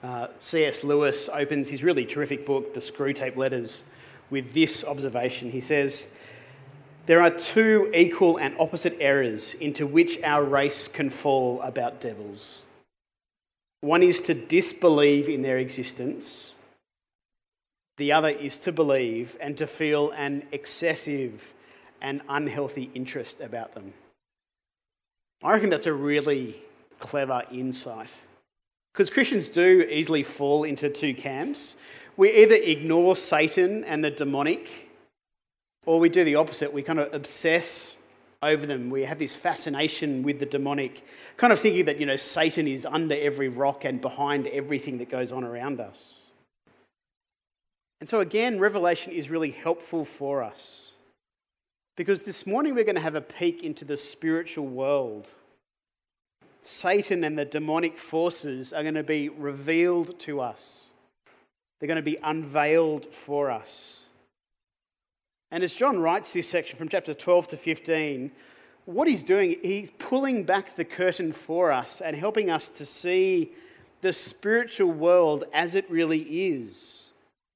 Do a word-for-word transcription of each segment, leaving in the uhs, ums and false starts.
Uh, C S Lewis opens his really terrific book, The Screwtape Letters, with this observation. He says, "There are two equal and opposite errors into which our race can fall about devils. One is to disbelieve in their existence. The other is to believe and to feel an excessive and unhealthy interest about them." I reckon that's a really clever insight, because Christians do easily fall into two camps. We either ignore Satan and the demonic, or we do the opposite. We kind of obsess over them. We have this fascination with the demonic, kind of thinking that, you know, Satan is under every rock and behind everything that goes on around us. And so again, Revelation is really helpful for us, because this morning we're going to have a peek into the spiritual world. Satan and the demonic forces are going to be revealed to us. They're going to be unveiled for us. And as John writes this section from chapter twelve to fifteen, what he's doing, he's pulling back the curtain for us and helping us to see the spiritual world as it really is.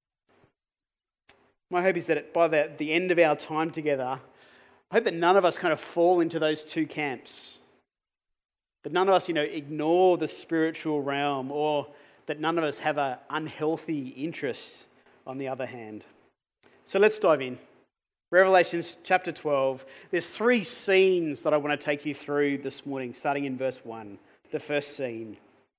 My hope is that by the, the end of our time together, I hope that none of us kind of fall into those two camps. That none of us, you know, ignore the spiritual realm, or that none of us have an unhealthy interest on the other hand. So let's dive in. Revelation chapter twelve. There's three scenes that I want to take you through this morning, starting in verse one. The first scene.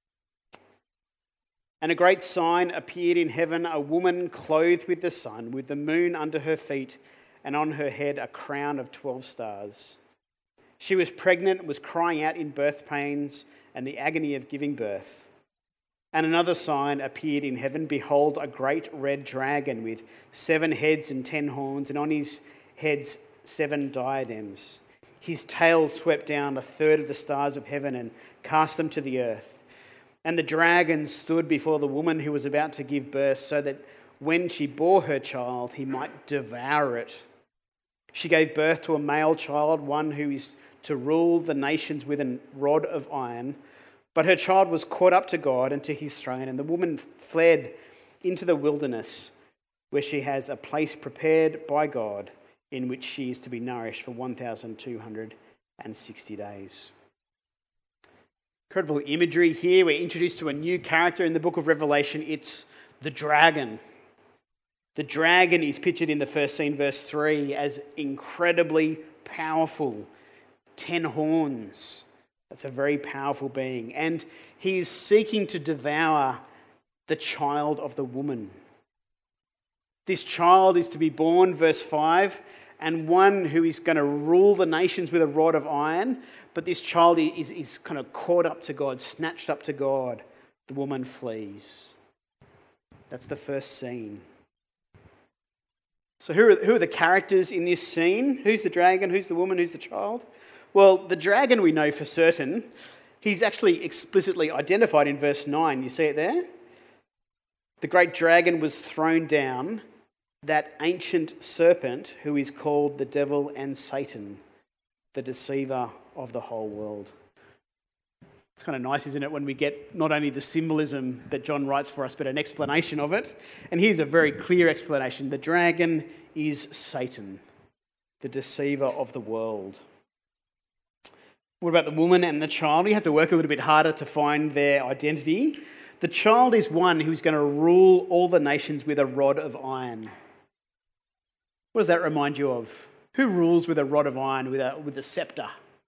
"And a great sign appeared in heaven, a woman clothed with the sun, with the moon under her feet, and on her head a crown of twelve stars. She was pregnant and was crying out in birth pains and the agony of giving birth. And another sign appeared in heaven. Behold, a great red dragon with seven heads and ten horns, and on his heads seven diadems. His tail swept down a third of the stars of heaven and cast them to the earth. And the dragon stood before the woman who was about to give birth, so that when she bore her child, he might devour it. She gave birth to a male child, one who is to rule the nations with a rod of iron. But her child was caught up to God and to his throne, and the woman fled into the wilderness, where she has a place prepared by God in which she is to be nourished for one thousand two hundred sixty days. Incredible imagery here. We're introduced to a new character in the book of Revelation. It's the dragon. The dragon is pictured in the first scene, verse three, as incredibly powerful. Ten horns. That's a very powerful being. And he is seeking to devour the child of the woman. This child is to be born, verse five, and one who is going to rule the nations with a rod of iron. But this child is, is kind of caught up to God, snatched up to God. The woman flees. That's the first scene. So who are, who are the characters in this scene? Who's the dragon? Who's the woman? Who's the child? Well, the dragon we know for certain. He's actually explicitly identified in verse nine. You see it there? The great dragon was thrown down, that ancient serpent who is called the devil and Satan, the deceiver of the whole world. It's kind of nice, isn't it, when we get not only the symbolism that John writes for us, but an explanation of it. And here's a very clear explanation. The dragon is Satan, the deceiver of the world. What about the woman and the child? We have to work a little bit harder to find their identity. The child is one who's going to rule all the nations with a rod of iron. What does that remind you of? Who rules with a rod of iron, with a, with a scepter?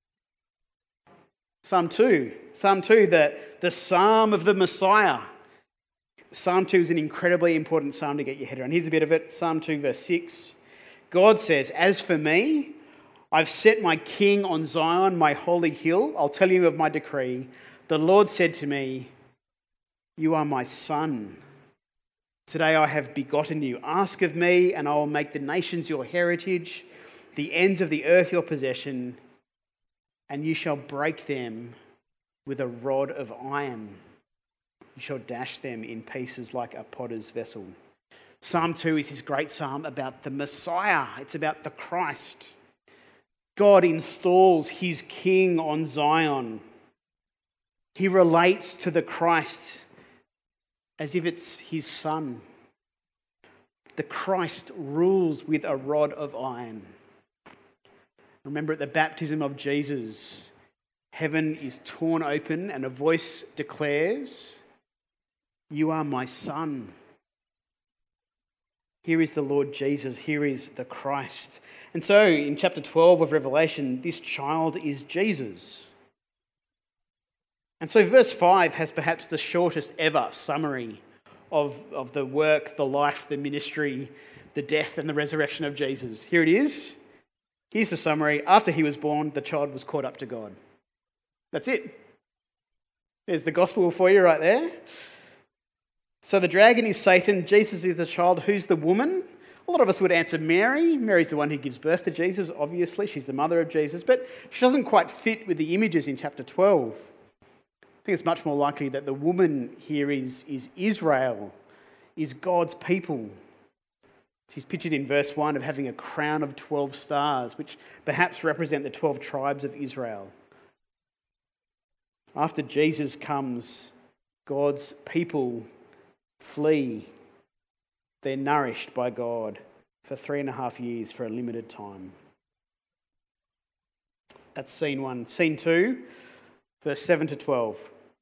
Psalm two. Psalm two, the, the Psalm of the Messiah. Psalm two is an incredibly important psalm to get your head around. Here's a bit of it. Psalm two, verse six. God says, "As for me, I've set my king on Zion, my holy hill. I'll tell you of my decree. The Lord said to me, you are my son. Today I have begotten you. Ask of me, and I will make the nations your heritage, the ends of the earth your possession, and you shall break them with a rod of iron. You shall dash them in pieces like a potter's vessel." Psalm two is this great psalm about the Messiah. It's about the Christ. God installs his king on Zion. He relates to the Christ as if it's his son. The Christ rules with a rod of iron. Remember, at the baptism of Jesus, heaven is torn open and a voice declares, "You are my son." Here is the Lord Jesus. Here is the Christ. And so in chapter twelve of Revelation, this child is Jesus. And so verse five has perhaps the shortest ever summary of, of the work, the life, the ministry, the death and the resurrection of Jesus. Here it is. Here's the summary. After he was born, the child was caught up to God. That's it. There's the gospel for you right there. So the dragon is Satan. Jesus is the child. Who's the woman? A lot of us would answer Mary. Mary's the one who gives birth to Jesus, obviously. She's the mother of Jesus. But she doesn't quite fit with the images in chapter twelve. I think it's much more likely that the woman here is, is Israel, is God's people. She's pictured in verse one of having a crown of twelve stars, which perhaps represent the twelve tribes of Israel. After Jesus comes, God's people flee. They're nourished by God for three and a half years for a limited time. That's scene one. Scene two, verse seven to twelve.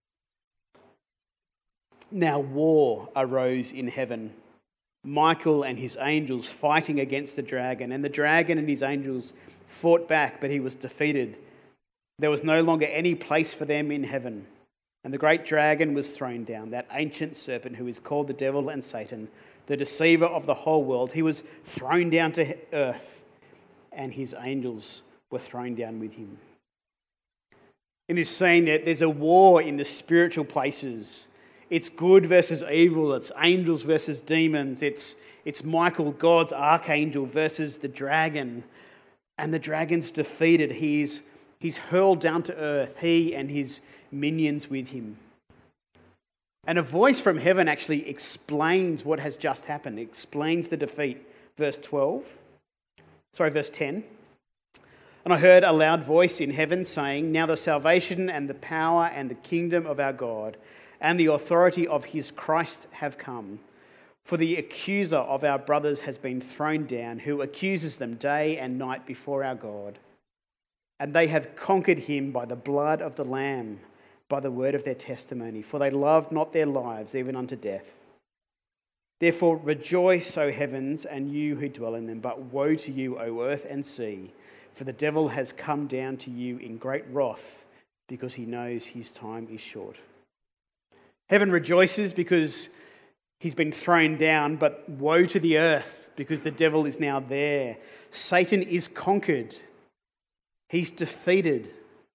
Now war arose in heaven. Michael and his angels fighting against the dragon, and the dragon and his angels fought back, but he was defeated. There was no longer any place for them in heaven. And the great dragon was thrown down, that ancient serpent who is called the devil and Satan, the deceiver of the whole world. He was thrown down to earth, and his angels were thrown down with him. In this scene, there's a war in the spiritual places. It's good versus evil. It's angels versus demons. It's, it's Michael, God's archangel, versus the dragon. And the dragon's defeated. He's, he's hurled down to earth, he and his minions with him. And a voice from heaven actually explains what has just happened. It explains the defeat. Verse twelve. Sorry, verse ten. And I heard a loud voice in heaven saying, "Now the salvation and the power and the kingdom of our God and the authority of his Christ have come. For the accuser of our brothers has been thrown down, who accuses them day and night before our God. And they have conquered him by the blood of the Lamb, by the word of their testimony, for they loved not their lives even unto death. Therefore rejoice, O heavens, and you who dwell in them, but woe to you, O earth and sea, for the devil has come down to you in great wrath, because he knows his time is short." Heaven rejoices because he's been thrown down, but woe to the earth because the devil is now there. Satan is conquered. He's defeated.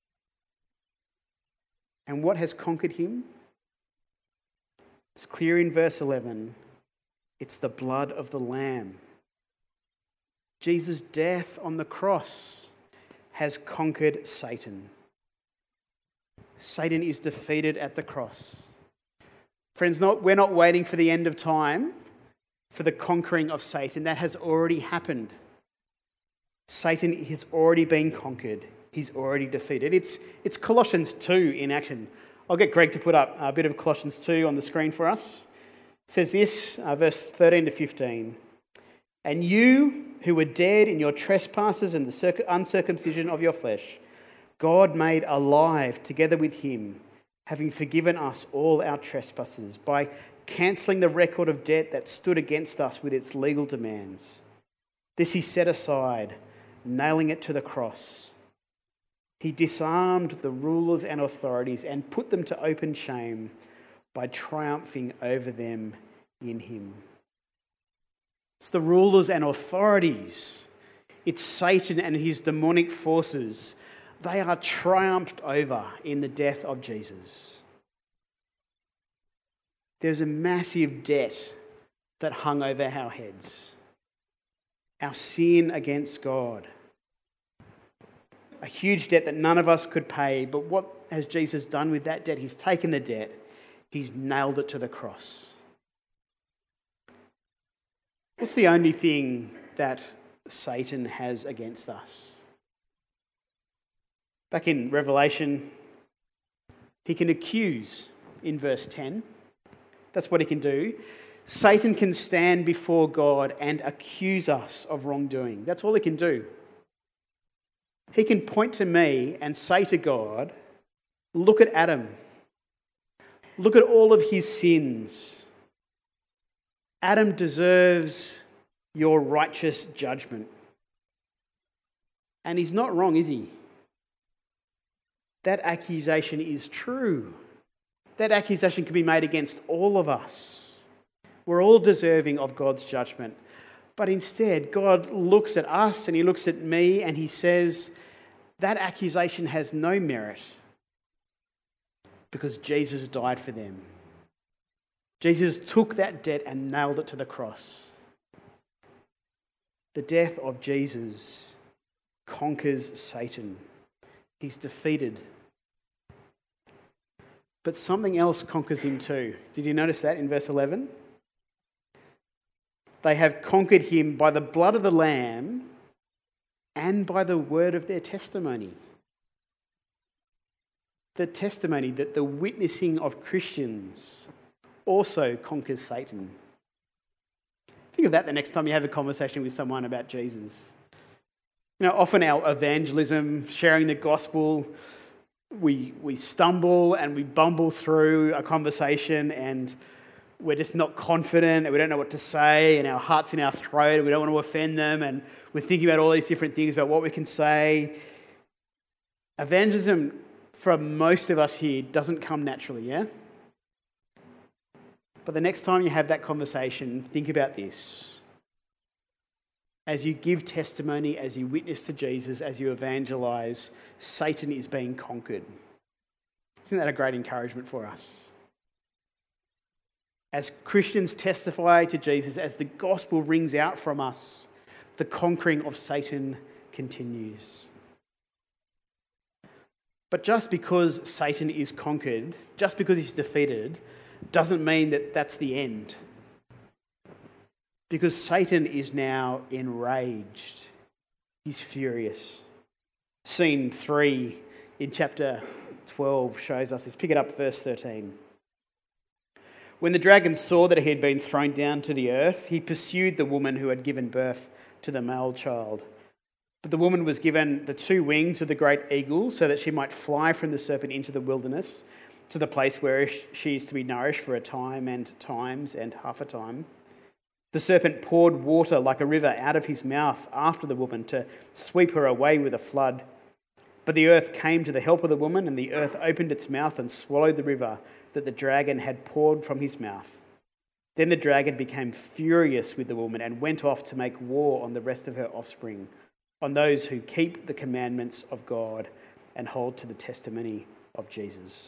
And what has conquered him? It's clear in verse eleven. It's the blood of the Lamb. Jesus' death on the cross has conquered Satan. Satan is defeated at the cross. Friends, not, we're not waiting for the end of time for the conquering of Satan. That has already happened. Satan has already been conquered. He's already defeated. It's, it's Colossians two in action. I'll get Greg to put up a bit of Colossians two on the screen for us. It says this, uh, verse thirteen to fifteen. "And you who were dead in your trespasses and the circ- uncircumcision of your flesh, God made alive together with him, having forgiven us all our trespasses by cancelling the record of debt that stood against us with its legal demands. This he set aside, nailing it to the cross. He disarmed the rulers and authorities and put them to open shame by triumphing over them in him." It's the rulers and authorities. It's Satan and his demonic forces. They are triumphed over in the death of Jesus. There's a massive debt that hung over our heads. Our sin against God. A huge debt that none of us could pay. But what has Jesus done with that debt? He's taken the debt. He's nailed it to the cross. What's the only thing that Satan has against us? Back in Revelation, he can accuse in verse ten. That's what he can do. Satan can stand before God and accuse us of wrongdoing. That's all he can do. He can point to me and say to God, look at Adam. Look at all of his sins. Adam deserves your righteous judgment. And he's not wrong, is he? That accusation is true. That accusation can be made against all of us. We're all deserving of God's judgment. But instead, God looks at us and he looks at me and he says, that accusation has no merit because Jesus died for them. Jesus took that debt and nailed it to the cross. The death of Jesus conquers Satan. He's defeated. But something else conquers him too. Did you notice that in verse eleven? They have conquered him by the blood of the Lamb and by the word of their testimony. The testimony, that the witnessing of Christians also conquers Satan. Think of that the next time you have a conversation with someone about Jesus. You know, often our evangelism, sharing the gospel, we we stumble and we bumble through a conversation and we're just not confident and we don't know what to say and our heart's in our throat and we don't want to offend them and we're thinking about all these different things about what we can say. Evangelism, for most of us here, doesn't come naturally, yeah? But the next time you have that conversation, think about this. As you give testimony, as you witness to Jesus, as you evangelize, Satan is being conquered. Isn't that a great encouragement for us? As Christians testify to Jesus, as the gospel rings out from us, the conquering of Satan continues. But just because Satan is conquered, just because he's defeated, doesn't mean that that's the end. Because Satan is now enraged. He's furious. Scene three in chapter twelve shows us this. Pick it up, verse thirteen. When the dragon saw that he had been thrown down to the earth, he pursued the woman who had given birth to the male child. But the woman was given the two wings of the great eagle so that she might fly from the serpent into the wilderness to the place where she is to be nourished for a time and times and half a time. The serpent poured water like a river out of his mouth after the woman to sweep her away with a flood. But the earth came to the help of the woman, and the earth opened its mouth and swallowed the river that the dragon had poured from his mouth. Then the dragon became furious with the woman and went off to make war on the rest of her offspring, on those who keep the commandments of God and hold to the testimony of Jesus.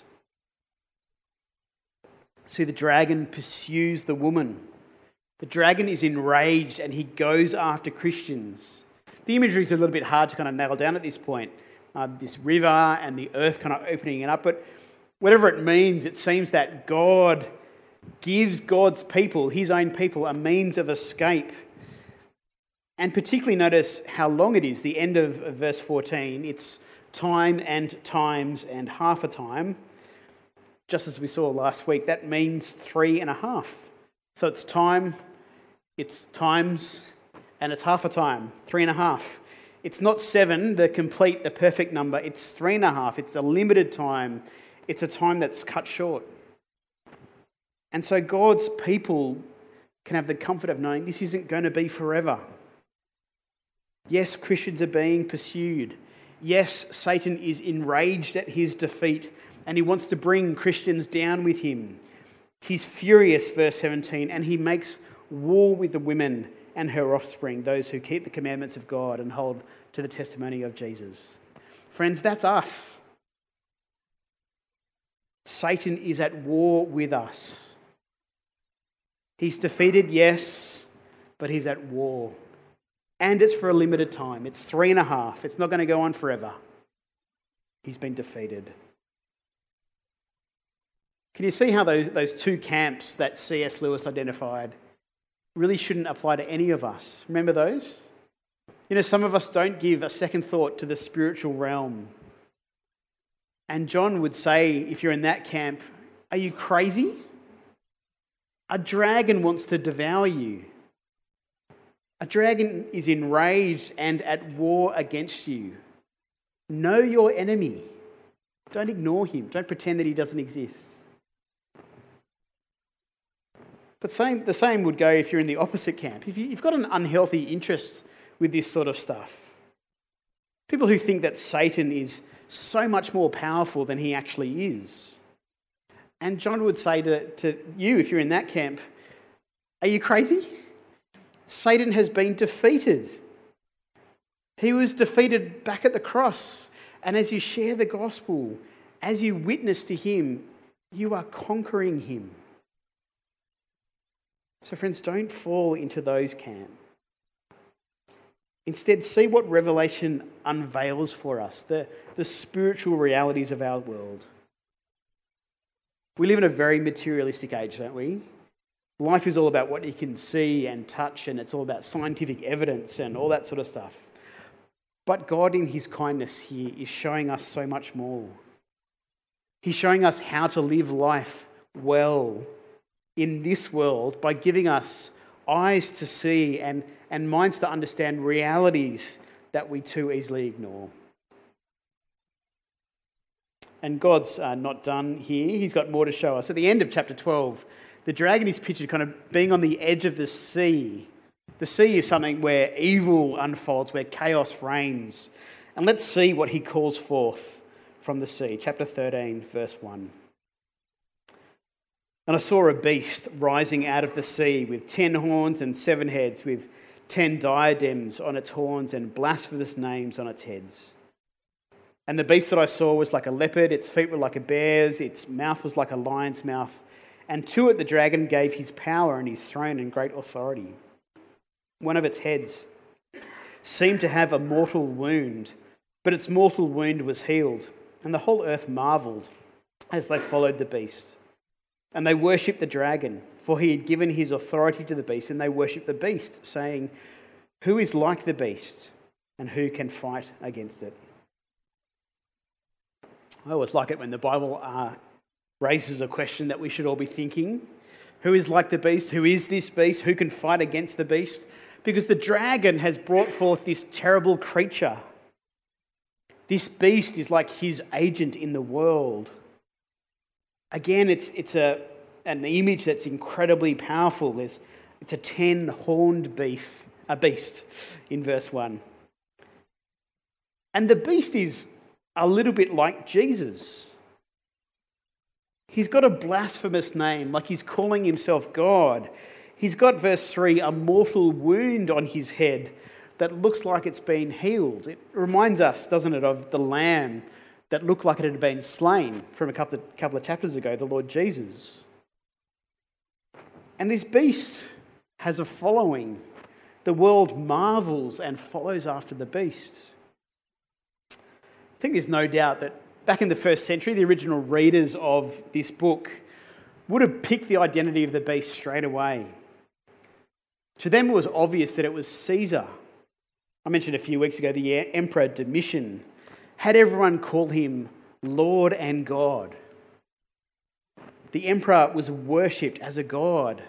See, the dragon pursues the woman. The dragon is enraged and he goes after Christians. The imagery is a little bit hard to kind of nail down at this point. Uh, this river and the earth kind of opening it up, but whatever it means, it seems that God gives God's people, his own people, a means of escape. And particularly notice how long it is. The end of verse fourteen, it's time and times and half a time. Just as we saw last week, that means three and a half. So it's time, it's times, and it's half a time, three and a half. It's not seven, the complete, the perfect number. It's three and a half. It's a limited time. It's a time that's cut short. And so God's people can have the comfort of knowing this isn't going to be forever. Yes, Christians are being pursued. Yes, Satan is enraged at his defeat and he wants to bring Christians down with him. He's furious, verse seventeen, and he makes war with the women and her offspring, those who keep the commandments of God and hold to the testimony of Jesus. Friends, that's us. Satan is at war with us. He's defeated, yes, but he's at war. And it's for a limited time. It's three and a half. It's not going to go on forever. He's been defeated. Can you see how those, those two camps that C S Lewis identified really shouldn't apply to any of us? Remember those? You know, some of us don't give a second thought to the spiritual realm. And John would say, if you're in that camp, are you crazy? A dragon wants to devour you. A dragon is enraged and at war against you. Know your enemy. Don't ignore him. Don't pretend that he doesn't exist. But same, the same would go if you're in the opposite camp. If you, you've got an unhealthy interest with this sort of stuff. People who think that Satan is so much more powerful than he actually is. And John would say to, to you, if you're in that camp, are you crazy? Satan has been defeated. He was defeated back at the cross. And as you share the gospel, as you witness to him, you are conquering him. So friends, don't fall into those camps. Instead, see what Revelation unveils for us, the, the spiritual realities of our world. We live in a very materialistic age, don't we? Life is all about what you can see and touch, and it's all about scientific evidence and all that sort of stuff. But God, in his kindness here, is showing us so much more. He's showing us how to live life well in this world by giving us eyes to see and, and minds to understand realities that we too easily ignore. And God's uh, not done here. He's got more to show us. At the end of chapter twelve, the dragon is pictured kind of being on the edge of the sea. The sea is something where evil unfolds, where chaos reigns. And let's see what he calls forth from the sea. Chapter thirteen, verse one. And I saw a beast rising out of the sea with ten horns and seven heads, with ten diadems on its horns and blasphemous names on its heads. And the beast that I saw was like a leopard, its feet were like a bear's, its mouth was like a lion's mouth. And to it the dragon gave his power and his throne and great authority. One of its heads seemed to have a mortal wound, but its mortal wound was healed. And the whole earth marvelled as they followed the beast. And they worshipped the dragon, for he had given his authority to the beast, and they worshipped the beast, saying, "Who is like the beast, and who can fight against it?" I always like it when the Bible uh, raises a question that we should all be thinking. Who is like the beast? Who is this beast? Who can fight against the beast? Because the dragon has brought forth this terrible creature. This beast is like his agent in the world. Again, it's it's a an image that's incredibly powerful. There's, it's a ten-horned beef, a beast in verse one. And the beast is a little bit like Jesus. He's got a blasphemous name, like he's calling himself God. He's got, verse three, a mortal wound on his head that looks like it's been healed. It reminds us, doesn't it, of the lamb that looked like it had been slain from a couple of, couple of chapters ago, the Lord Jesus. And this beast has a following. The world marvels and follows after the beast. I think there's no doubt that back in the first century, the original readers of this book would have picked the identity of the beast straight away. To them, it was obvious that it was Caesar. I mentioned a few weeks ago the Emperor Domitian had everyone call him Lord and God. The emperor was worshipped as a god,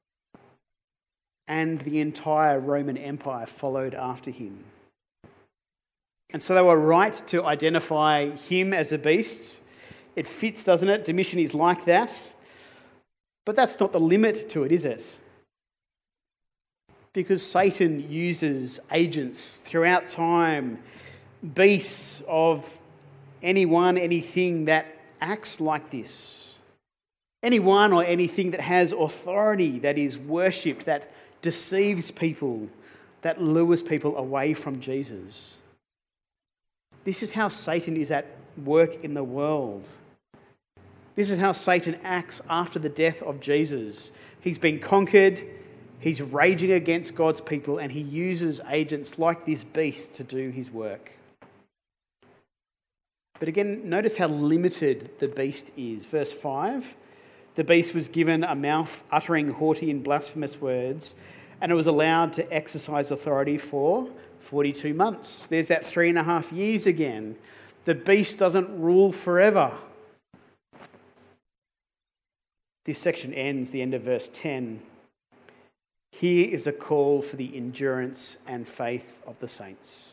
and the entire Roman Empire followed after him. And so they were right to identify him as a beast. It fits, doesn't it? Domitian is like that. But that's not the limit to it, is it? Because Satan uses agents throughout time, beasts of anyone, anything that acts like this. Anyone or anything that has authority, that is worshipped, that deceives people, that lures people away from Jesus. This is how Satan is at work in the world. This is how Satan acts after the death of Jesus. He's been conquered, he's raging against God's people, and he uses agents like this beast to do his work. But again, notice how limited the beast is. Verse five, the beast was given a mouth uttering haughty and blasphemous words, and it was allowed to exercise authority for forty-two months. There's that three and a half years again. The beast doesn't rule forever. This section ends, the end of verse ten. Here is a call for the endurance and faith of the saints.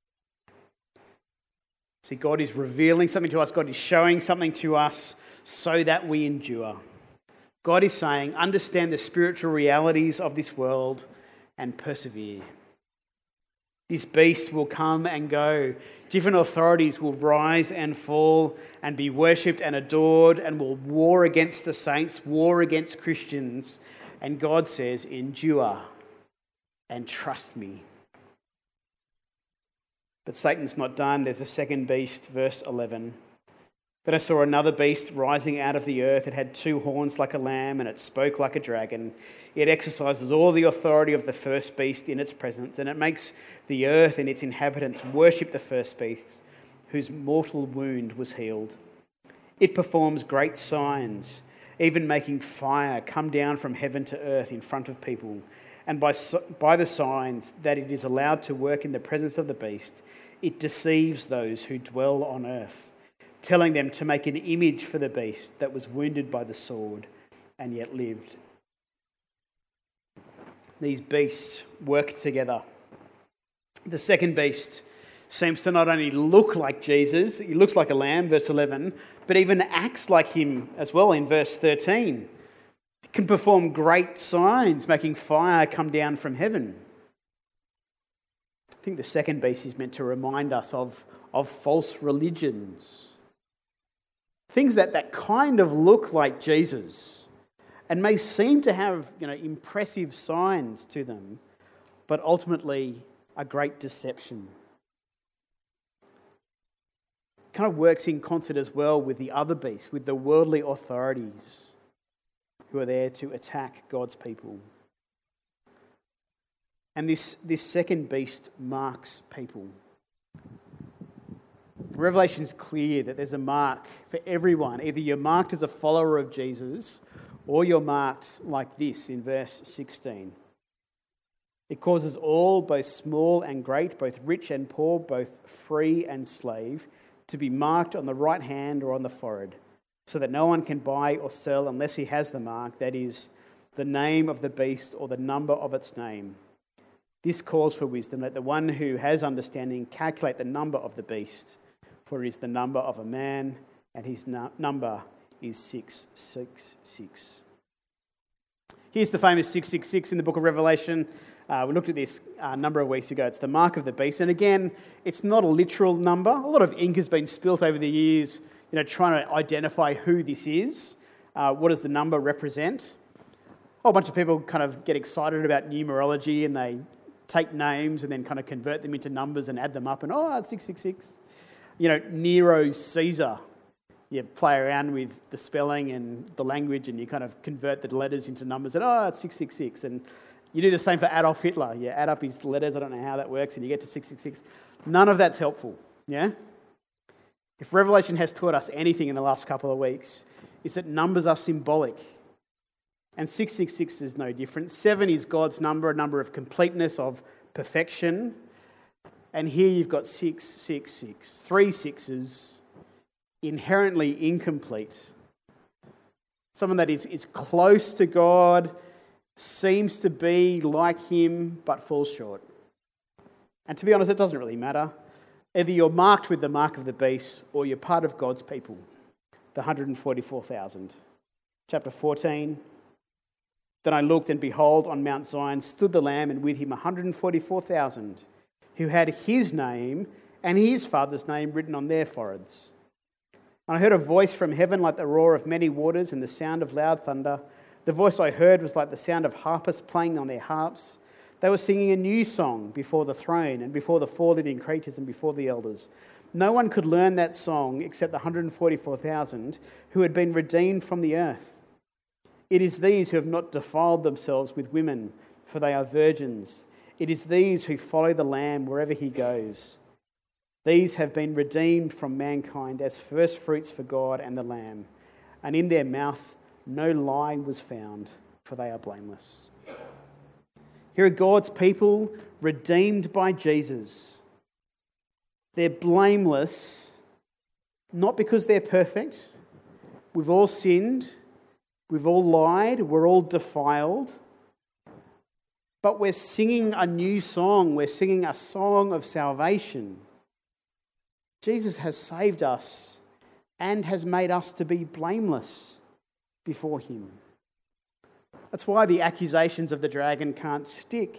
See, God is revealing something to us. God is showing something to us so that we endure. God is saying, understand the spiritual realities of this world and persevere. This beast will come and go. Different authorities will rise and fall and be worshipped and adored and will war against the saints, war against Christians. And God says, endure and trust me. But Satan's not done. There's a second beast, verse eleven. Then I saw another beast rising out of the earth. It had two horns like a lamb, and it spoke like a dragon. It exercises all the authority of the first beast in its presence, and it makes the earth and its inhabitants worship the first beast, whose mortal wound was healed. It performs great signs, even making fire come down from heaven to earth in front of people. And by, by the signs that it is allowed to work in the presence of the beast, it deceives those who dwell on earth, telling them to make an image for the beast that was wounded by the sword and yet lived. These beasts work together. The second beast seems to not only look like Jesus, he looks like a lamb, verse eleven, but even acts like him as well in verse thirteen. It can perform great signs, making fire come down from heaven. I think the second beast is meant to remind us of, of false religions. Things that, that kind of look like Jesus and may seem to have, you know, impressive signs to them, but ultimately a great deception. It kind of works in concert as well with the other beasts, with the worldly authorities who are there to attack God's people. And this, this second beast marks people. Revelation's clear that there's a mark for everyone. Either you're marked as a follower of Jesus or you're marked like this in verse sixteen. It causes all, both small and great, both rich and poor, both free and slave, to be marked on the right hand or on the forehead, so that no one can buy or sell unless he has the mark, that is, the name of the beast or the number of its name. This calls for wisdom. Let the one who has understanding calculate the number of the beast, for it is the number of a man, and his nu- number is six six six. Here's the famous six six six in the book of Revelation. Uh, we looked at this a number of weeks ago. It's the mark of the beast. And again, it's not a literal number. A lot of ink has been spilt over the years, you know, trying to identify who this is. Uh, what does the number represent? A whole bunch of people kind of get excited about numerology and they take names and then kind of convert them into numbers and add them up and, oh, it's six six six. You know, Nero Caesar. You play around with the spelling and the language and you kind of convert the letters into numbers and, oh, it's six six six. And you do the same for Adolf Hitler. You add up his letters, I don't know how that works, and you get to six six six. None of that's helpful, yeah? If Revelation has taught us anything in the last couple of weeks, it's that numbers are symbolic. And six six six is no different. Seven is God's number, a number of completeness, of perfection. And here you've got six six six, three sixes, inherently incomplete. Someone that is, is close to God, seems to be like him, but falls short. And to be honest, it doesn't really matter. Either you're marked with the mark of the beast or you're part of God's people, the one hundred forty-four thousand. Chapter fourteen. Then I looked, and behold, on Mount Zion stood the Lamb, and with him one hundred forty-four thousand, who had his name and his father's name written on their foreheads. And I heard a voice from heaven like the roar of many waters and the sound of loud thunder. The voice I heard was like the sound of harpists playing on their harps. They were singing a new song before the throne and before the four living creatures and before the elders. No one could learn that song except the one hundred forty-four thousand who had been redeemed from the earth. It is these who have not defiled themselves with women, for they are virgins. It is these who follow the Lamb wherever he goes. These have been redeemed from mankind as first fruits for God and the Lamb, and in their mouth no lie was found, for they are blameless. Here are God's people, redeemed by Jesus. They're blameless, not because they're perfect. We've all sinned. We've all lied, we're all defiled, but we're singing a new song. We're singing a song of salvation. Jesus has saved us and has made us to be blameless before him. That's why the accusations of the dragon can't stick.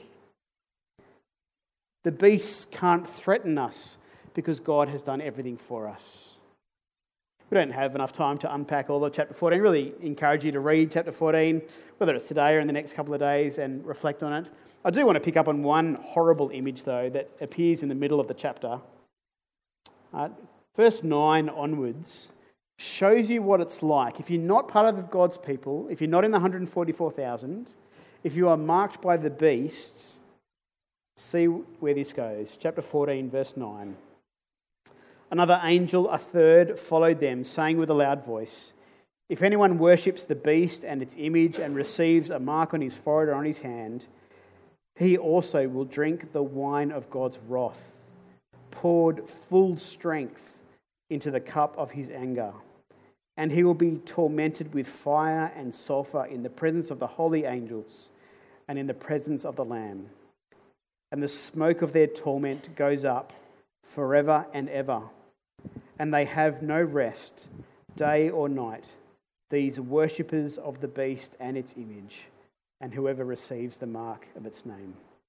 The beasts can't threaten us because God has done everything for us. We don't have enough time to unpack all of chapter fourteen. I really encourage you to read chapter fourteen, whether it's today or in the next couple of days, and reflect on it. I do want to pick up on one horrible image, though, that appears in the middle of the chapter. Uh, verse nine onwards shows you what it's like. If you're not part of God's people, if you're not in the one hundred forty-four thousand, if you are marked by the beast, see where this goes. Chapter fourteen, verse nine. Another angel, a third, followed them, saying with a loud voice, "If anyone worships the beast and its image and receives a mark on his forehead or on his hand, he also will drink the wine of God's wrath, poured full strength into the cup of his anger. And he will be tormented with fire and sulfur in the presence of the holy angels and in the presence of the Lamb. And the smoke of their torment goes up forever and ever. And they have no rest, day or night, these worshippers of the beast and its image, and whoever receives the mark of its name."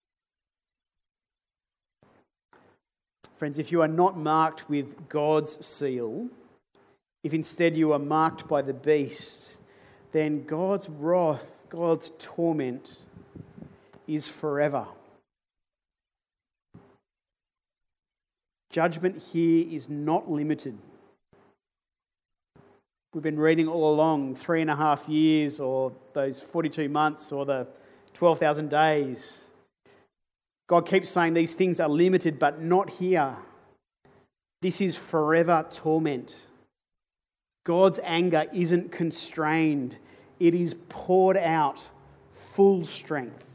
Friends, if you are not marked with God's seal, if instead you are marked by the beast, then God's wrath, God's torment is forever. Judgment here is not limited. We've been reading all along three and a half years or those forty-two months or the twelve thousand days. God keeps saying these things are limited, but not here. This is forever torment. God's anger isn't constrained. It is poured out full strength.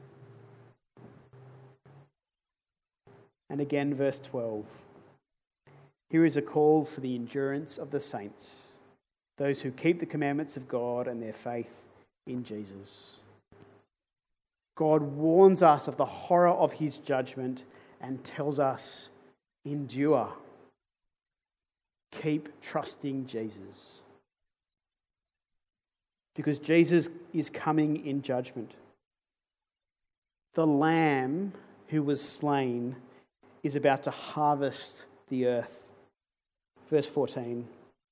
And again, verse twelve. Here is a call for the endurance of the saints, those who keep the commandments of God and their faith in Jesus. God warns us of the horror of his judgment and tells us, endure. Keep trusting Jesus. Because Jesus is coming in judgment. The Lamb who was slain is about to harvest the earth. Verse fourteen.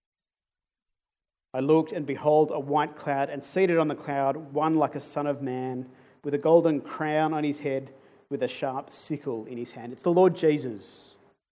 I looked, and behold, a white cloud, and seated on the cloud, one like a son of man, with a golden crown on his head, with a sharp sickle in his hand. It's the Lord Jesus.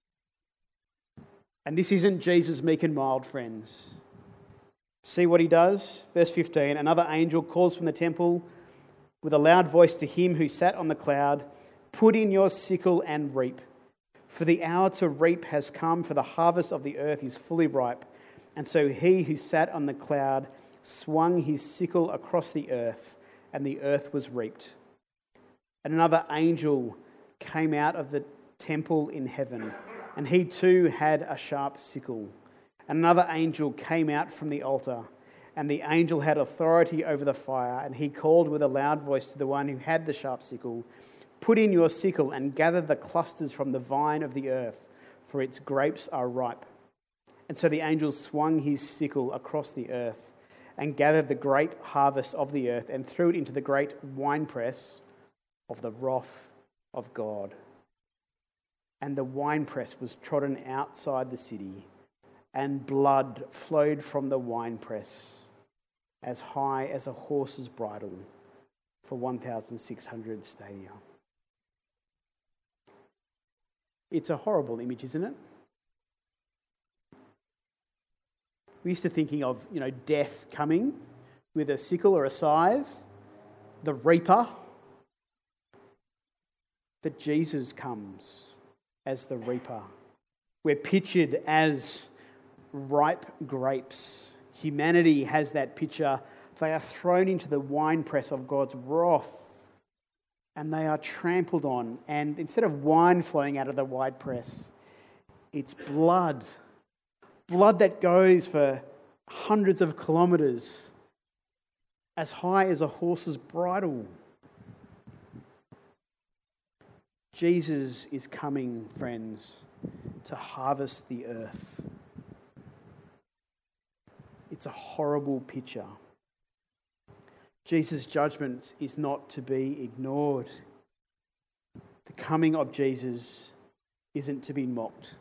And this isn't Jesus meek and mild, friends. See what he does? Verse fifteen, another angel calls from the temple with a loud voice to him who sat on the cloud, "Put in your sickle and reap, for the hour to reap has come, for the harvest of the earth is fully ripe." And so he who sat on the cloud swung his sickle across the earth, and the earth was reaped. And another angel came out of the temple in heaven, and he too had a sharp sickle. And another angel came out from the altar, and the angel had authority over the fire, and he called with a loud voice to the one who had the sharp sickle, "Put in your sickle and gather the clusters from the vine of the earth, for its grapes are ripe." And so the angel swung his sickle across the earth and gathered the grape harvest of the earth and threw it into the great winepress of the wrath of God. And the winepress was trodden outside the city, and blood flowed from the winepress as high as a horse's bridle for one thousand six hundred stadia. It's a horrible image, isn't it? We're used to thinking of, you know, death coming with a sickle or a scythe, the reaper. But Jesus comes as the reaper. We're pictured as ripe grapes. Humanity has that picture. They are thrown into the winepress of God's wrath, and they are trampled on. And instead of wine flowing out of the winepress, it's blood. Blood that goes for hundreds of kilometres as high as a horse's bridle. Jesus is coming, friends, to harvest the earth. It's a horrible picture. Jesus' judgment is not to be ignored. The coming of Jesus isn't to be mocked.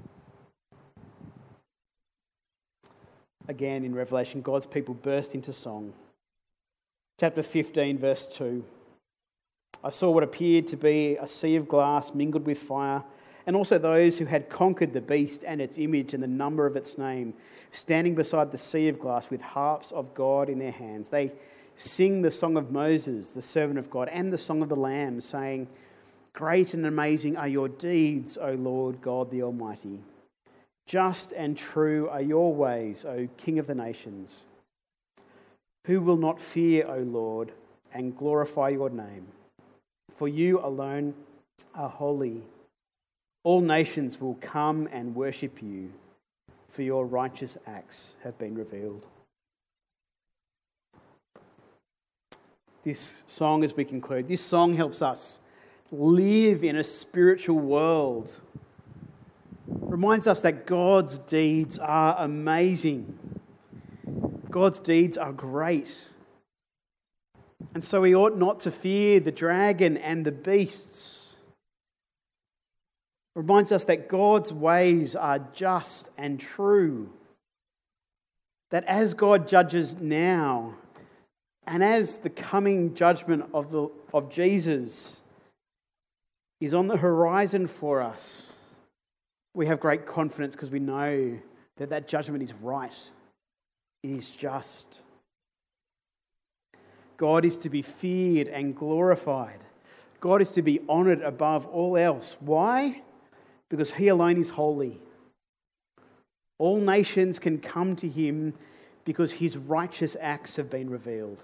Again, in Revelation, God's people burst into song. Chapter fifteen, verse two. I saw what appeared to be a sea of glass mingled with fire, and also those who had conquered the beast and its image and the number of its name, standing beside the sea of glass with harps of God in their hands. They sing the song of Moses, the servant of God, and the song of the Lamb, saying, Great and amazing are your deeds, O Lord God the Almighty. Just and true are your ways, O King of the nations. Who will not fear, O Lord, and glorify your name? For you alone are holy. All nations will come and worship you, for your righteous acts have been revealed. This song, as we conclude, this song helps us live in a spiritual world. Reminds us that God's deeds are amazing. God's deeds are great. And so we ought not to fear the dragon and the beasts. Reminds us that God's ways are just and true. That as God judges now, and as the coming judgment of, the, of Jesus is on the horizon for us, we have great confidence because we know that that judgment is right. It is just. God is to be feared and glorified. God is to be honoured above all else. Why? Because he alone is holy. All nations can come to him because his righteous acts have been revealed.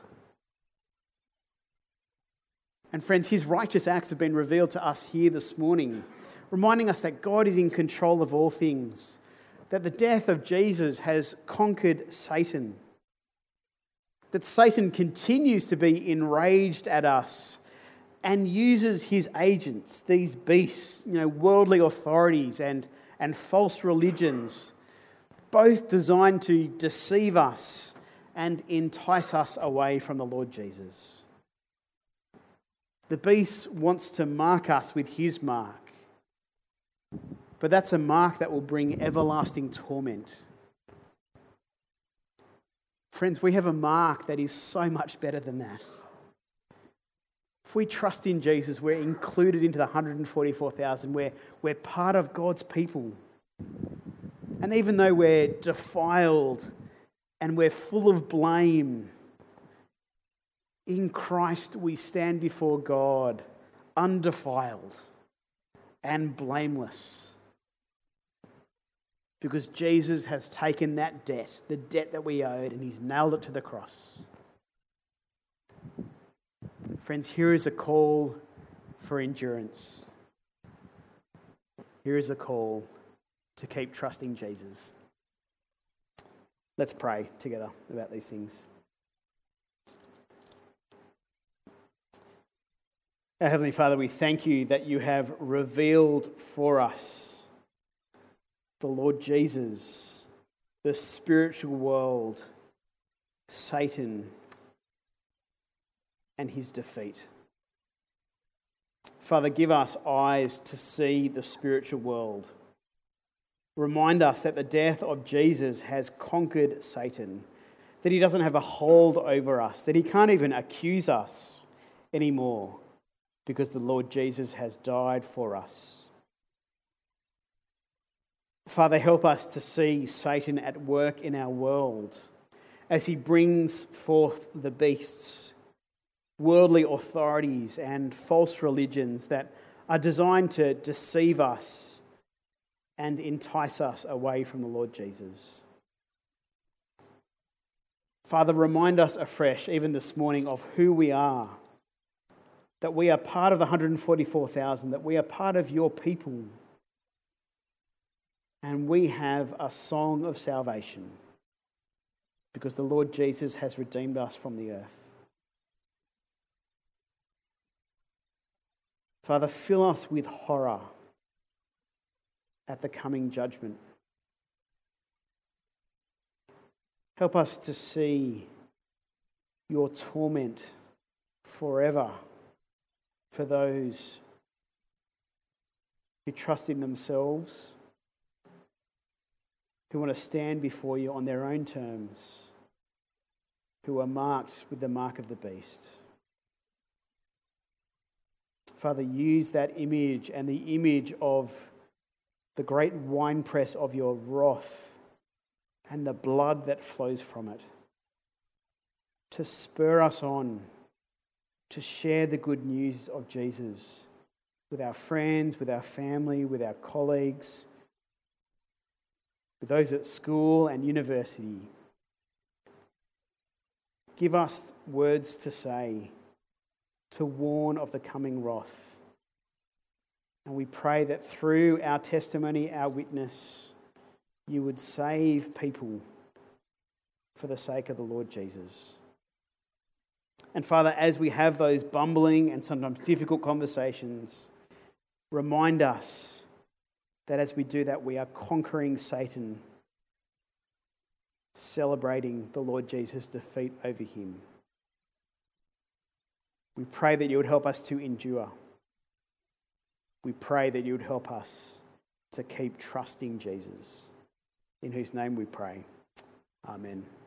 And friends, his righteous acts have been revealed to us here this morning, reminding us that God is in control of all things, that the death of Jesus has conquered Satan, that Satan continues to be enraged at us and uses his agents, these beasts, you know, worldly authorities and, and false religions, both designed to deceive us and entice us away from the Lord Jesus. The beast wants to mark us with his mark, but that's a mark that will bring everlasting torment. Friends, we have a mark that is so much better than that. If we trust in Jesus, we're included into the one hundred forty-four thousand. We're, we're part of God's people. And even though we're defiled and we're full of blame, in Christ we stand before God undefiled and blameless. Because Jesus has taken that debt, the debt that we owed, and he's nailed it to the cross. Friends, here is a call for endurance. Here is a call to keep trusting Jesus. Let's pray together about these things. Our Heavenly Father, we thank you that you have revealed for us the Lord Jesus, the spiritual world, Satan, and his defeat. Father, give us eyes to see the spiritual world. Remind us that the death of Jesus has conquered Satan, that he doesn't have a hold over us, that he can't even accuse us anymore because the Lord Jesus has died for us. Father, help us to see Satan at work in our world as he brings forth the beasts, worldly authorities and false religions that are designed to deceive us and entice us away from the Lord Jesus. Father, remind us afresh, even this morning, of who we are, that we are part of the one hundred forty-four thousand, that we are part of your people, and we have a song of salvation because the Lord Jesus has redeemed us from the earth. Father, fill us with horror at the coming judgment. Help us to see your torment forever for those who trust in themselves, who want to stand before you on their own terms, who are marked with the mark of the beast. Father, use that image and the image of the great winepress of your wrath and the blood that flows from it to spur us on to share the good news of Jesus with our friends, with our family, with our colleagues, with those at school and university. Give us words to say, to warn of the coming wrath. And we pray that through our testimony, our witness, you would save people for the sake of the Lord Jesus. And Father, as we have those bumbling and sometimes difficult conversations, remind us that as we do that, we are conquering Satan, celebrating the Lord Jesus' defeat over him. We pray that you would help us to endure. We pray that you would help us to keep trusting Jesus, in whose name we pray. Amen.